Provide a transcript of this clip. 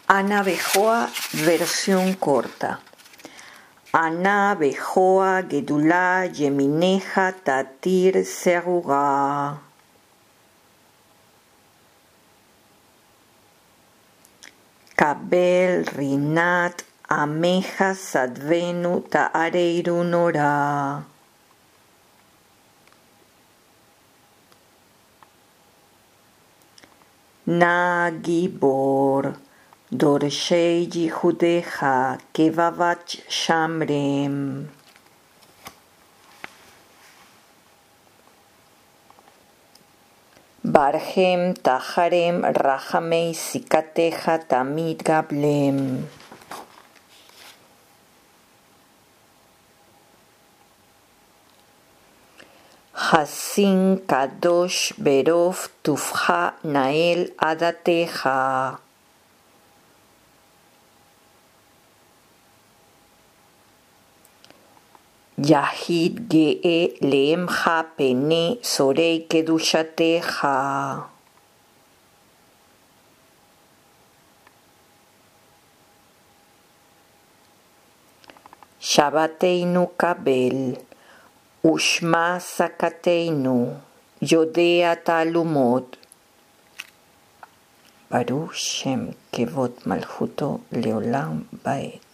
Ana Bejoa, versión corta. Ana Bejoa, Gedulá, Yemineja, Tatir, Serugá. Kabel, Rinat, Ameja, Sadvenu, Ta'areiru, Norá. Na Gibor, Dorshei Yihudeja, Kevavach Shamrem. Barhem Taharem Rahamei Sikateja Tamid Gablem. Hasin Kadosh Berov Tufha Nael Adateja. Yahid Ge'e Leemja Pene Sorei Kedushateja. Shabbateinu Kabel Ushma Sakateinu Yodea Talumot Baruch Shem Kevot Malchuto Leolam Baed.